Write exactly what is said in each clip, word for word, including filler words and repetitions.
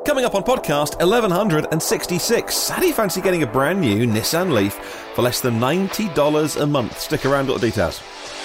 Coming up on podcast eleven sixty-six, how do you fancy getting a brand new Nissan Leaf for less than ninety dollars a month? Stick around, got the details.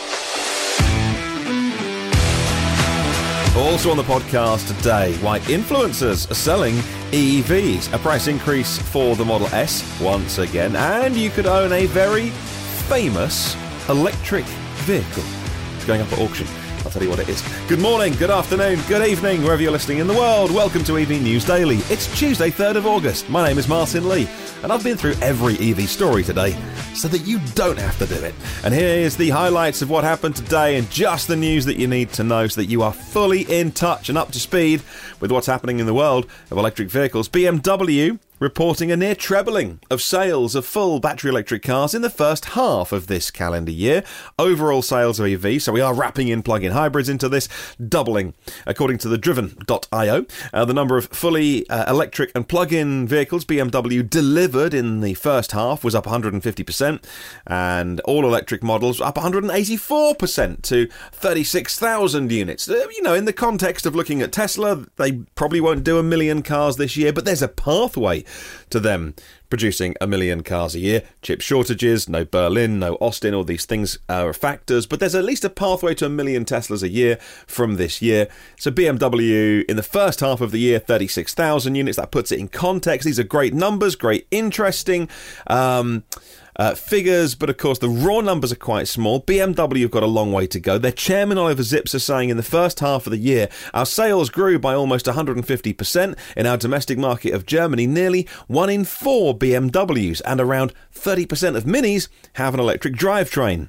Also on the podcast today, why influencers are selling E Vs, a price increase for the Model S once again, and you could own a very famous electric vehicle. It's going up at auction. I'll tell you what it is. Good morning, good afternoon, good evening, wherever you're listening in the world. Welcome to E V News Daily. It's Tuesday, third of August. My name is Martin Lee, and I've been through every E V story today so that you don't have to do it. And here's the highlights of what happened today and just the news that you need to know so that you are fully in touch and up to speed with what's happening in the world of electric vehicles. B M W reporting a near trebling of sales of full battery electric cars in the first half of this calendar year. Overall sales of E Vs, so we are wrapping in plug-in hybrids into this, doubling. According to the driven dot io, uh, the number of fully uh, electric and plug-in vehicles B M W delivered in the first half was up one hundred fifty percent, and all-electric models up one hundred eighty-four percent to thirty-six thousand units. Uh, you know, in the context of looking at Tesla, they probably won't do a million cars this year, but there's a pathway to them producing a million cars a year. Chip shortages, no Berlin, no Austin, all these things are factors, but there's at least a pathway to a million Teslas a year from this year. So B M W in the first half of the year, thirty-six thousand units. That puts it in context. These are great numbers, great interesting um Uh, figures, but of course the raw numbers are quite small. B M W have got a long way to go. Their chairman Oliver Zipse is saying in the first half of the year, our sales grew by almost one hundred fifty percent in our domestic market of Germany. Nearly one in four B M Ws and around thirty percent of Minis have an electric drivetrain.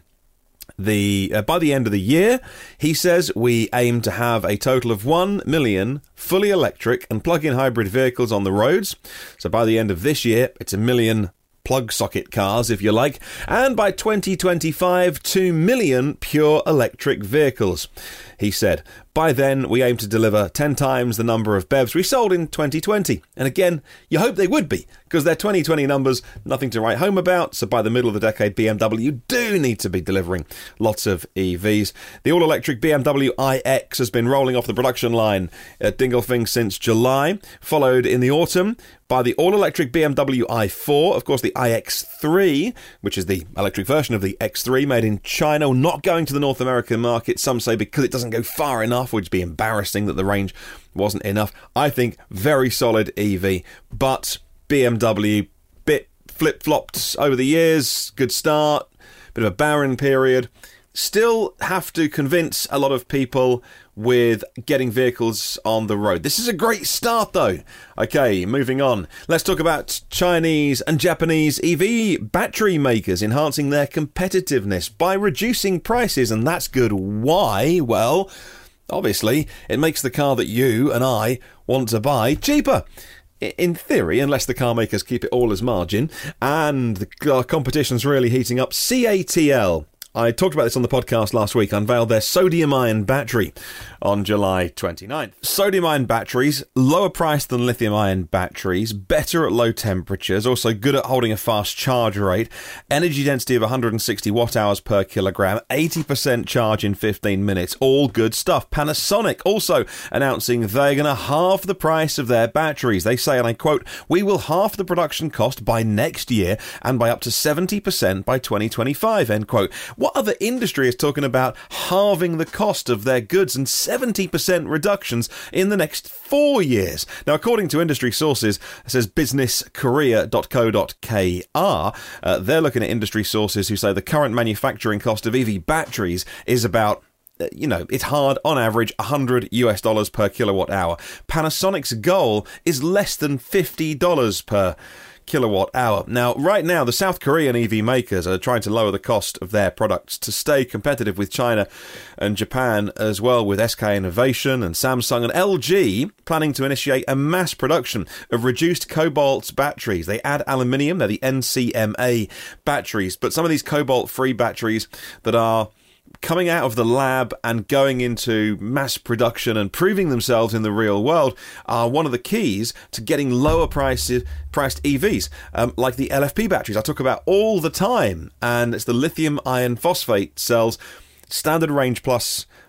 The uh, by the end of the year, he says, we aim to have a total of one million fully electric and plug-in hybrid vehicles on the roads. So by the end of this year, it's a million plug socket cars, if you like, and by twenty twenty-five, two million pure electric vehicles. He said, by then we aim to deliver ten times the number of B E Vs we sold in twenty twenty. And again, you hope they would be, because their twenty twenty numbers, nothing to write home about, so by the middle of the decade, B M W do need to be delivering lots of E Vs. The all-electric B M W iX has been rolling off the production line at Dingolfing since July, followed in the autumn by the all-electric B M W i four, of course the i X three, which is the electric version of the X three made in China, not going to the North American market, some say because it doesn't go far enough, which would be embarrassing that the range wasn't enough. I think very solid E V, but B M W bit flip-flopped over the years, good start, bit of a barren period. Still have to convince a lot of people with getting vehicles on the road. This is a great start, though. Okay, moving on. Let's talk about Chinese and Japanese E V battery makers enhancing their competitiveness by reducing prices, and that's good. Why? Well, obviously, it makes the car that you and I want to buy cheaper. In theory, unless the car makers keep it all as margin, and the competition's really heating up. C A T L, I talked about this on the podcast last week, unveiled their sodium-ion battery on July twenty-ninth. Sodium-ion batteries, lower priced than lithium-ion batteries, better at low temperatures, also good at holding a fast charge rate, energy density of one hundred sixty watt hours per kilogram, eighty percent charge in fifteen minutes, all good stuff. Panasonic also announcing they're going to halve the price of their batteries. They say, and I quote, we will halve the production cost by next year and by up to seventy percent by twenty twenty-five, end quote. What other industry is talking about halving the cost of their goods and seventy percent reductions in the next four years? Now, according to industry sources, it says business korea dot co dot k r, uh, they're looking at industry sources who say the current manufacturing cost of E V batteries is about, you know, it's hard, on average, one hundred US dollars per kilowatt hour. Panasonic's goal is less than fifty dollars per kilowatt hour. Now, right now, the South Korean E V makers are trying to lower the cost of their products to stay competitive with China and Japan as well, with S K Innovation and Samsung and L G planning to initiate a mass production of reduced cobalt batteries. They add aluminium, they're the N C M A batteries, but some of these cobalt-free batteries that are coming out of the lab and going into mass production and proving themselves in the real world are one of the keys to getting lower prices, priced E Vs, um, like the L F P batteries I talk about all the time. And it's the lithium iron phosphate cells, standard range plus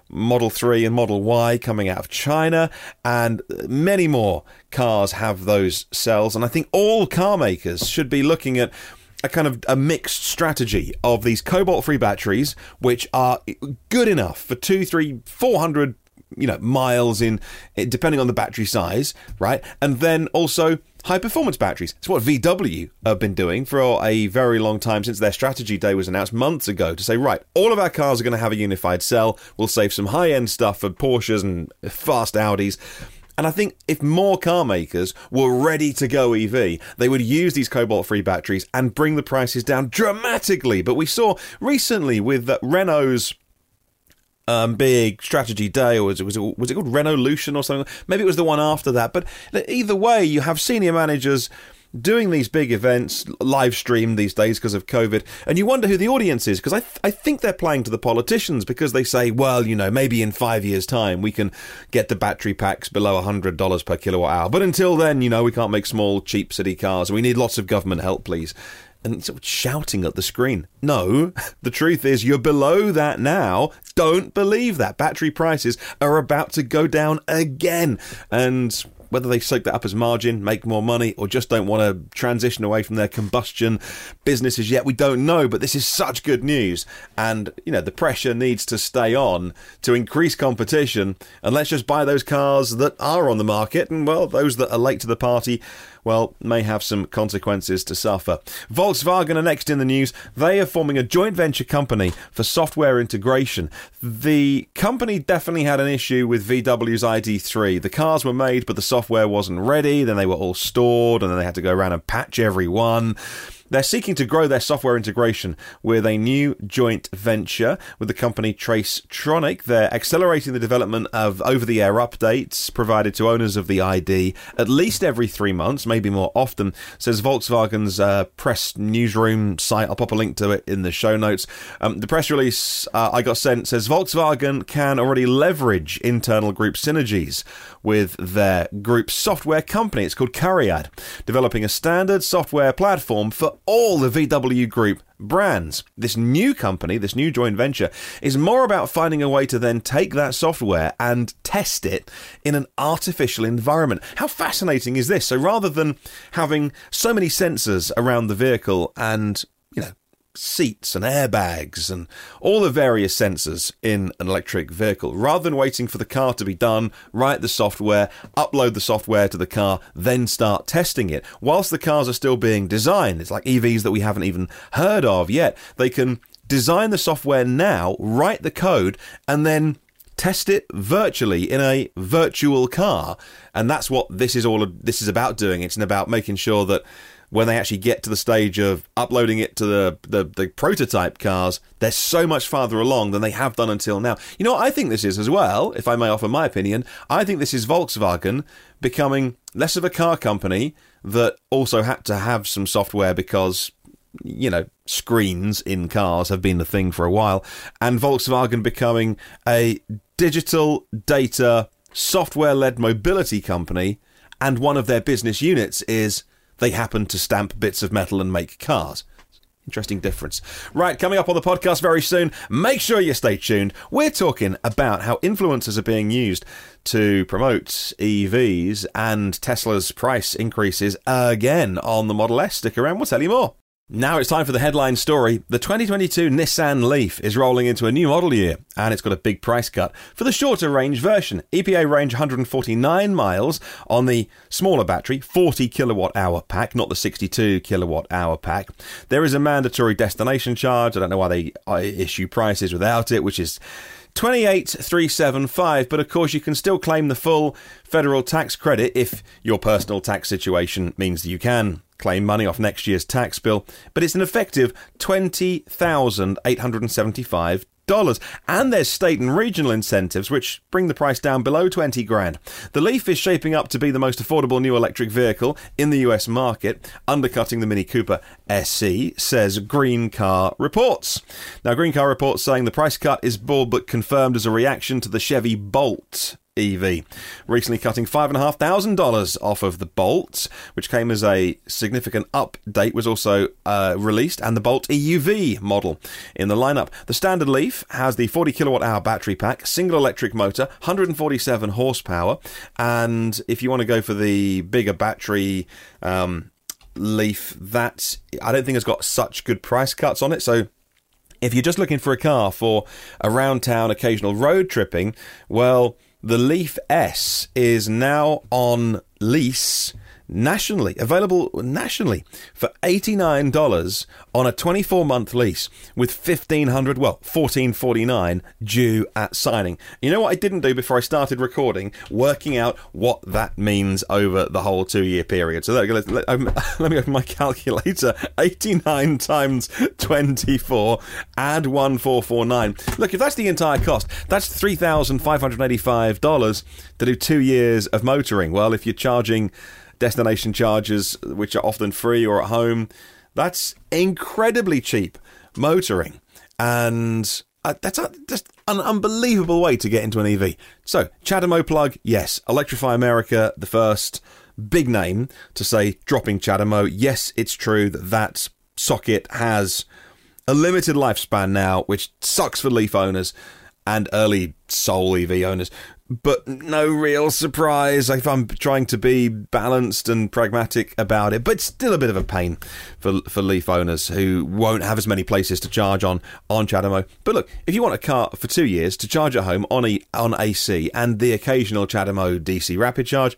Model three and Model Y coming out of China, and many more cars have those cells. And I think all car makers should be looking at a kind of a mixed strategy of these cobalt-free batteries, which are good enough for two, three, four hundred, you know, miles in, depending on the battery size, right? And then also high-performance batteries. It's what V W have been doing for a very long time, since their strategy day was announced months ago, to say, right, all of our cars are going to have a unified cell. We'll save some high-end stuff for Porsches and fast Audis. And I think if more car makers were ready to go E V, they would use these cobalt-free batteries and bring the prices down dramatically. But we saw recently with Renault's Um, big strategy day, or was it, was it was it called Renaulution or something? Maybe it was the one after that. But either way, you have senior managers doing these big events, live streamed these days because of COVID, and you wonder who the audience is, because I, th- I think they're playing to the politicians, because they say, well, you know, maybe in five years' time we can get the battery packs below one hundred dollars per kilowatt hour. But until then, you know, we can't make small, cheap city cars. We need lots of government help, please. And sort of shouting at the screen. No, the truth is you're below that now. Don't believe that. Battery prices are about to go down again. And whether they soak that up as margin, make more money, or just don't want to transition away from their combustion businesses yet, we don't know. But this is such good news. And, you know, the pressure needs to stay on to increase competition. And let's just buy those cars that are on the market. And, well, those that are late to the party, well, may have some consequences to suffer. Volkswagen are next in the news. They are forming a joint venture company for software integration. The company definitely had an issue with V W's I D three. The cars were made, but the software wasn't ready. Then they were all stored, and then they had to go around and patch every one. They're seeking to grow their software integration with a new joint venture with the company Tracetronic. They're accelerating the development of over-the-air updates provided to owners of the I D at least every three months, maybe more often, says Volkswagen's uh, press newsroom site. I'll pop a link to it in the show notes. Um, the press release uh, I got sent says Volkswagen can already leverage internal group synergies with their group software company. It's called Cariad, developing a standard software platform for all the V W Group brands. This new company, this new joint venture, is more about finding a way to then take that software and test it in an artificial environment. How fascinating is this? So rather than having so many sensors around the vehicle and, you know, seats and airbags and all the various sensors in an electric vehicle, rather than waiting for the car to be done, write the software, upload the software to the car, then start testing it, whilst the cars are still being designed. It's like E Vs that we haven't even heard of yet. They can design the software now, write the code, and then test it virtually in a virtual car. And that's what this is all this is about doing. It's about making sure that when they actually get to the stage of uploading it to the, the, the prototype cars, they're so much farther along than they have done until now. You know what I think this is as well, if I may offer my opinion? I think this is Volkswagen becoming less of a car company that also had to have some software because, you know, screens in cars have been the thing for a while, and Volkswagen becoming a digital data software-led mobility company, and one of their business units is they happen to stamp bits of metal and make cars. Interesting difference. Right, coming up on the podcast very soon, make sure you stay tuned. We're talking about how influencers are being used to promote E Vs and Tesla's price increases again on the Model S. Stick around, we'll tell you more. Now it's time for the headline story. The twenty twenty-two Nissan Leaf is rolling into a new model year, and it's got a big price cut for the shorter range version. E P A range one hundred forty-nine miles on the smaller battery, forty kilowatt hour pack, not the sixty-two kilowatt hour pack. There is a mandatory destination charge. I don't know why they issue prices without it, which is twenty-eight thousand three hundred seventy-five, but of course you can still claim the full federal tax credit if your personal tax situation means that you can claim money off next year's tax bill, but it's an effective twenty thousand eight hundred seventy-five dollars. And there's state and regional incentives which bring the price down below twenty grand. The Leaf is shaping up to be the most affordable new electric vehicle in the U S market, undercutting the Mini Cooper S E, says Green Car Reports. Now, Green Car Reports saying the price cut is all but confirmed as a reaction to the Chevy Bolt E V, recently cutting five thousand five hundred dollars off of the Bolt, which came as a significant update, was also uh, released, and the Bolt E U V model in the lineup. The standard Leaf has the forty kilowatt hour battery pack, single electric motor, one hundred forty-seven horsepower, and if you want to go for the bigger battery um, Leaf, that I don't think has got such good price cuts on it, so if you're just looking for a car for around town occasional road tripping, well, the Leaf S is now on lease nationally, available nationally for eighty-nine dollars on a twenty-four month lease with fifteen hundred dollars, well, fourteen forty-nine due at signing. You know what I didn't do before I started recording? Working out what that means over the whole two-year period. So there, let, let, um, let me open my calculator. eighty-nine times twenty-four, add one thousand four hundred forty-nine. Look, if that's the entire cost, that's three thousand five hundred eighty-five dollars to do two years of motoring. Well, if you're charging destination charges, which are often free or at home, that's incredibly cheap motoring, and uh, that's a, just an unbelievable way to get into an E V. So, CHAdeMO plug, yes. Electrify America, the first big name to say dropping CHAdeMO. Yes, it's true that that socket has a limited lifespan now, which sucks for Leaf owners and early Soul E V owners. But no real surprise if I'm trying to be balanced and pragmatic about it. But still a bit of a pain for for Leaf owners who won't have as many places to charge on on CHAdeMO. But look, if you want a car for two years to charge at home on, e, on A C and the occasional CHAdeMO D C rapid charge,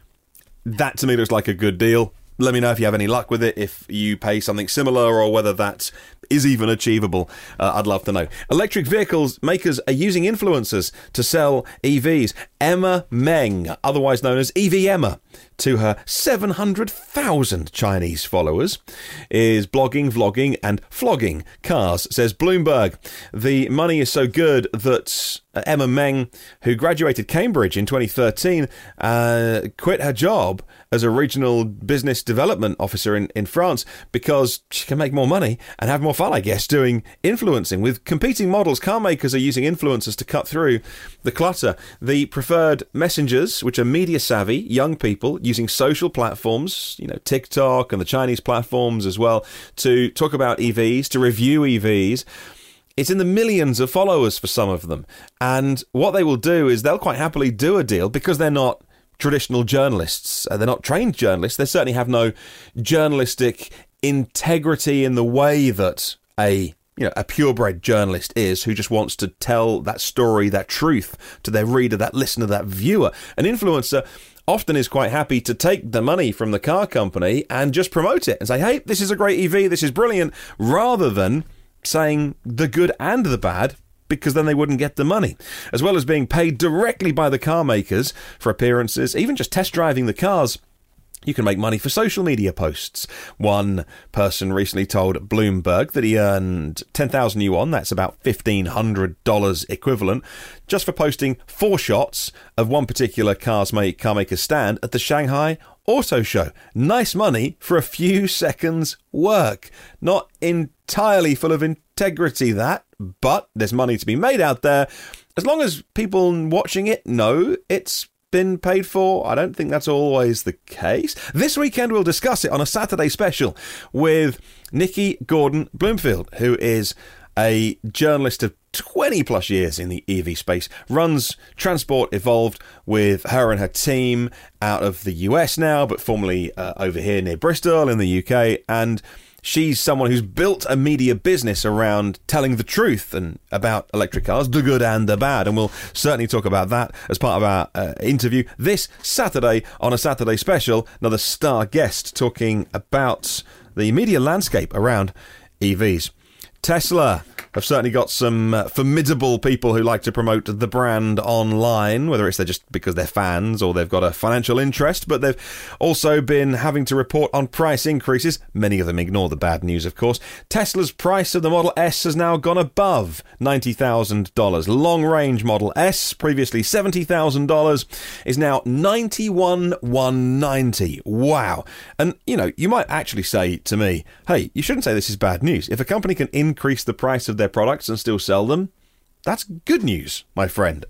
that to me looks like a good deal. Let me know if you have any luck with it, if you pay something similar, or whether that is even achievable. Uh, I'd love to know. Electric vehicles makers are using influencers to sell E Vs. Emma Meng, otherwise known as E V Emma, to her seven hundred thousand Chinese followers, is blogging, vlogging and flogging cars, says Bloomberg. The money is so good that Emma Meng, who graduated Cambridge in twenty thirteen, uh, quit her job as a regional business development officer in, in France because she can make more money and have more fun, I guess, doing influencing. With competing models, car makers are using influencers to cut through the clutter. The preferred messengers, which are media-savvy young people using social platforms, you know, TikTok and the Chinese platforms as well, to talk about E Vs, to review E Vs. It's in the millions of followers for some of them. And what they will do is they'll quite happily do a deal because they're not traditional journalists. Uh, they're not trained journalists. They certainly have no journalistic integrity in the way that a you know a purebred journalist is, who just wants to tell that story, that truth to their reader, that listener, that viewer. An influencer often is quite happy to take the money from the car company and just promote it and say, hey, this is a great E V, this is brilliant, rather than saying the good and the bad, because then they wouldn't get the money. As well as being paid directly by the car makers for appearances, even just test driving the cars, you can make money for social media posts. One person recently told Bloomberg that he earned ten thousand yuan, that's about fifteen hundred dollars equivalent, just for posting four shots of one particular car's make, car maker's stand at the Shanghai Auto Show. Nice money for a few seconds work. Not entirely full of integrity, that, but there's money to be made out there. As long as people watching it know it's been paid for, I don't think that's always the case. This weekend we'll discuss it on a Saturday special with Nikki Gordon Bloomfield, who is a journalist of twenty plus years in the E V space, runs Transport Evolved with her and her team out of the U S now, but formerly uh, over here near Bristol in the U K, and she's someone who's built a media business around telling the truth and about electric cars, the good and the bad. And we'll certainly talk about that as part of our uh, interview this Saturday on a Saturday special. Another star guest talking about the media landscape around E Vs. Tesla have certainly got some uh, formidable people who like to promote the brand online, whether it's they're just because they're fans or they've got a financial interest, but they've also been having to report on price increases. Many of them ignore the bad news, of course. Tesla's price of the Model S has now gone above ninety thousand dollars. Long-range Model S, previously seventy thousand dollars, is now ninety-one thousand one hundred ninety dollars. Wow. And, you know, you might actually say to me, hey, you shouldn't say this is bad news. If a company can increase the price of their products and still sell them, that's good news, my friend. And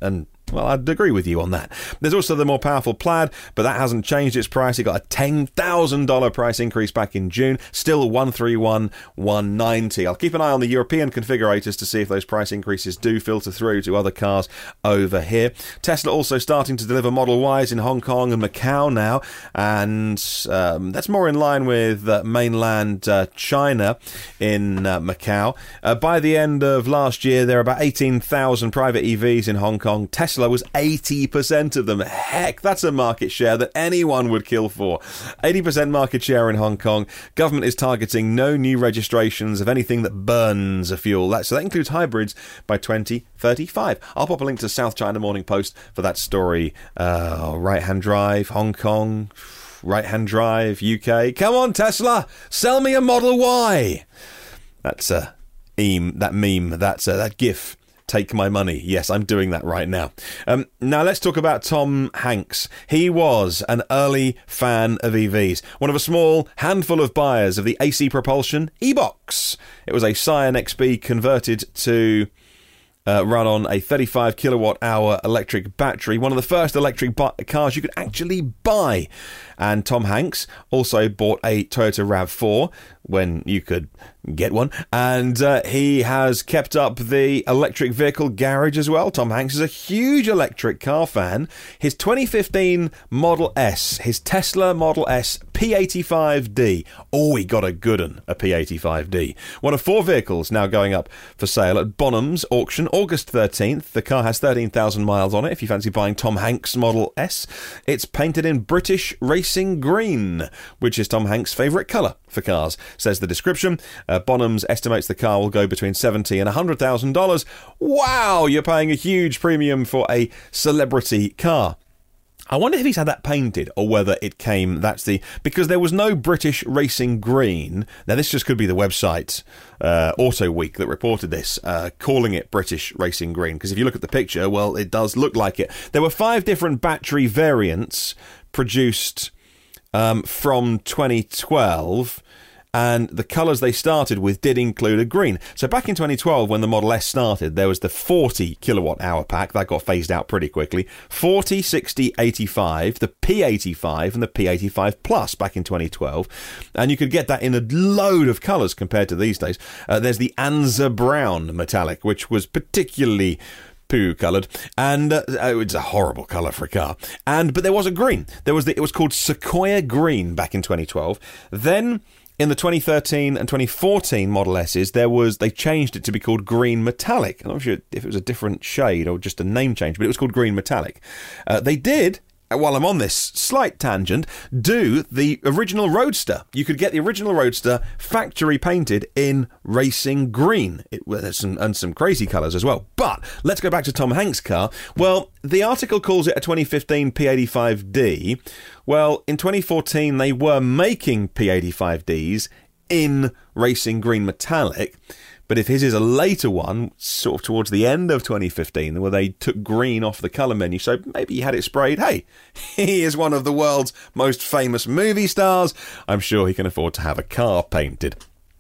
Well, I'd agree with you on that. There's also the more powerful Plaid, but that hasn't changed its price. It got a ten thousand dollars price increase back in June, still one thirty-one thousand one hundred ninety dollars. I'll keep an eye on the European configurators to see if those price increases do filter through to other cars over here. Tesla also starting to deliver Model Ys in Hong Kong and Macau now, and um, that's more in line with uh, mainland uh, China in uh, Macau. Uh, by the end of last year, there were about eighteen thousand private E Vs in Hong Kong. Tesla was eighty percent of them. Heck, that's a market share that anyone would kill for. eighty percent market share in Hong Kong. Government is targeting no new registrations of anything that burns a fuel. That, so that includes hybrids by twenty thirty-five. I'll pop a link to South China Morning Post for that story. Uh, right-hand drive, Hong Kong, right-hand drive, U K. Come on, Tesla, sell me a Model Y. That's a meme, that meme, that's a, that gif. Take my money. Yes, I'm doing that right now. Um, now let's talk about Tom Hanks. He was an early fan of E Vs, one of a small handful of buyers of the A C propulsion e-Box. It was a Scion X B converted to uh, run on a thirty-five kilowatt hour electric battery, one of the first electric bu- cars you could actually buy. And Tom Hanks also bought a Toyota RAV four when you could get one, and uh, he has kept up the electric vehicle garage as well. Tom Hanks is a huge electric car fan. His twenty fifteen Model S, his Tesla Model S P eighty-five D. Oh, he got a good one, a P eighty-five D. One of four vehicles now going up for sale at Bonham's auction, August thirteenth. The car has thirteen thousand miles on it if you fancy buying Tom Hanks' Model S. It's painted in British Racing Green, which is Tom Hanks' favourite colour for cars, says the description. Uh, Bonham's estimates the car will go between seventy thousand dollars and one hundred thousand dollars. Wow, you're paying a huge premium for a celebrity car. I wonder if he's had that painted or whether it came, that's the, because there was no British Racing Green. Now, this just could be the website, uh, Auto Week, that reported this, uh, calling it British Racing Green. Because if you look at the picture, well, it does look like it. There were five different battery variants produced um, from twenty twelve. And the colours they started with did include a green. So back in twenty twelve, when the Model S started, there was the forty kilowatt hour pack. That got phased out pretty quickly. forty, sixty, eighty-five, the P eighty-five and the P eighty-five Plus back in twenty twelve. And you could get that in a load of colours compared to these days. Uh, there's the Anza Brown metallic, which was particularly poo coloured, and uh, it's a horrible colour for a car. And but there was a green. There was the, it was called Sequoia Green back in twenty twelve. Then in the twenty thirteen and twenty fourteen Model S's, there was they changed it to be called Green Metallic. I'm not sure if it was a different shade or just a name change, but it was called Green Metallic. Uh, they did, while I'm on this slight tangent, do the original Roadster. You could get the original Roadster factory painted in racing green. It was some, and some crazy colours as well. But let's go back to Tom Hanks' car. Well, the article calls it a twenty fifteen P eighty-five D. Well, in twenty fourteen, they were making P eighty-five Ds in racing green metallic. But if his is a later one, sort of towards the end of twenty fifteen, where they took green off the colour menu, so maybe he had it sprayed. Hey, he is one of the world's most famous movie stars. I'm sure he can afford to have a car painted.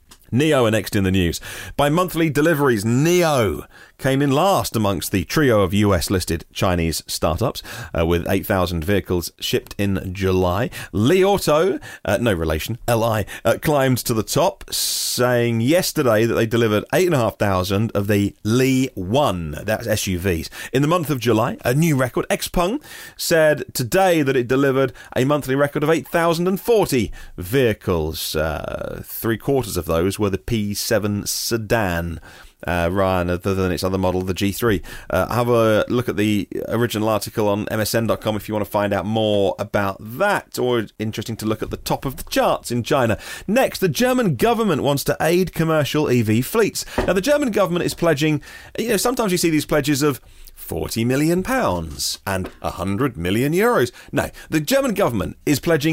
NIO are next in the news. By monthly deliveries, NIO came in last amongst the trio of U S-listed Chinese startups, uh, with eight thousand vehicles shipped in July. Li Auto, uh, no relation, L I, uh, climbed to the top, saying yesterday that they delivered eight thousand five hundred of the Li One, that's S U Vs. In the month of July, a new record. Xpeng said today that it delivered a monthly record of eight thousand forty vehicles. Uh, three quarters of those were the P seven sedan. Uh, Ryan, other than its other model, the G three. Uh, have a look at the original article on M S N dot com if you want to find out more about that, or interesting to look at the top of the charts in China. Next, the German government wants to aid commercial E V fleets. Now, the German government is pledging, you know, sometimes you see these pledges of forty million pounds and one hundred million euros. No, the German government is pledging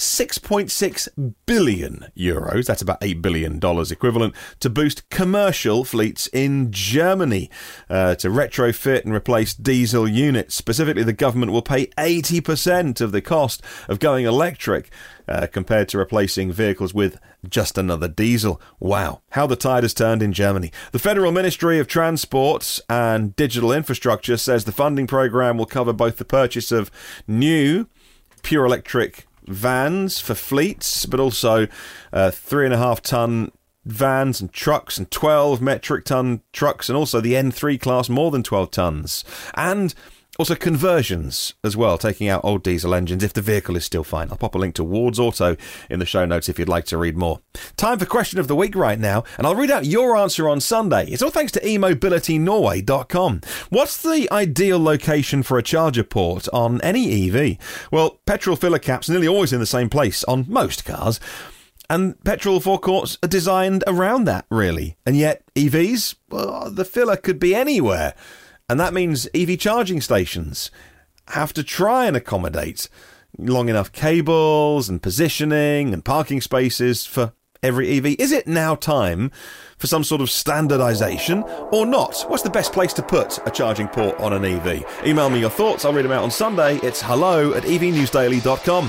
six point six billion euros, that's about eight billion dollars equivalent, to boost commercial fleets in Germany uh, to retrofit and replace diesel units. Specifically, the government will pay eighty percent of the cost of going electric uh, compared to replacing vehicles with just another diesel. Wow, how the tide has turned in Germany. The Federal Ministry of Transport and Digital Infrastructure says the funding program will cover both the purchase of new pure electric vans for fleets, but also uh, three and a half ton vans and trucks and twelve metric ton trucks, and also the N three class more than twelve tons, and also conversions as well, taking out old diesel engines if the vehicle is still fine. I'll pop a link to Ward's Auto in the show notes if you'd like to read more. Time for question of the week right now, and I'll read out your answer on Sunday. It's all thanks to e mobility norway dot com. What's the ideal location for a charger port on any E V? Well, petrol filler caps are nearly always in the same place on most cars, and petrol forecourts are designed around that, really. And yet, E Vs, well, the filler could be anywhere. And that means E V charging stations have to try and accommodate long enough cables and positioning and parking spaces for every E V. Is it now time for some sort of standardisation or not? What's the best place to put a charging port on an E V? Email me your thoughts. I'll read them out on Sunday. It's hello at e v news daily dot com.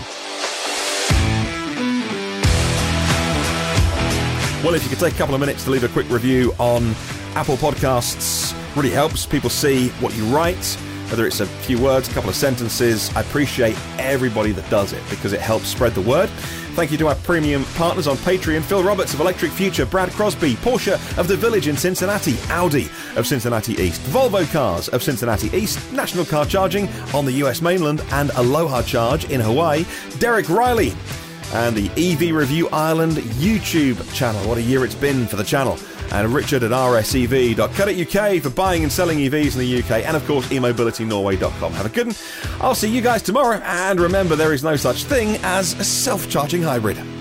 Well, if you could take a couple of minutes to leave a quick review on Apple Podcasts, really helps people see what you write, whether it's a few words, a couple of sentences. I appreciate everybody that does it because it helps spread the word. Thank you to our premium partners on Patreon: Phil Roberts of Electric Future, Brad Crosby, Porsche of the Village in Cincinnati, Audi of Cincinnati East, Volvo Cars of Cincinnati East, National Car Charging on the U S mainland and Aloha Charge in Hawaii, Derek Riley, and the E V Review Ireland YouTube channel. What a year it's been for the channel. And Richard at r s e v dot co dot u k for buying and selling E Vs in the U K. And of course, e mobility norway dot com. Have a good one. I'll see you guys tomorrow. And remember, there is no such thing as a self-charging hybrid.